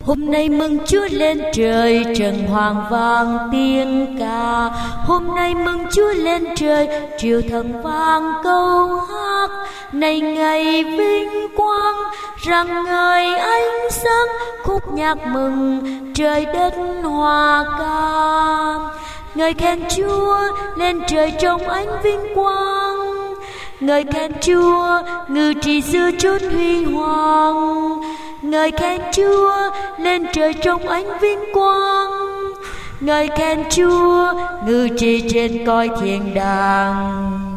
Hôm nay mừng Chúa lên trời, trần hoàng vang tiếng ca. Hôm nay mừng Chúa lên trời, triều thần vang câu hát. Này ngày vinh quang rạng ngời ánh sáng, khúc nhạc mừng trời đất hòa ca. Ngợi khen Chúa lên trời trong ánh vinh quang, ngợi khen Chúa ngự trị giữa chốn huy hoàng. Ngợi khen Chúa lên trời trong ánh vinh quang, ngợi khen Chúa ngự trị trên cõi thiên đàng.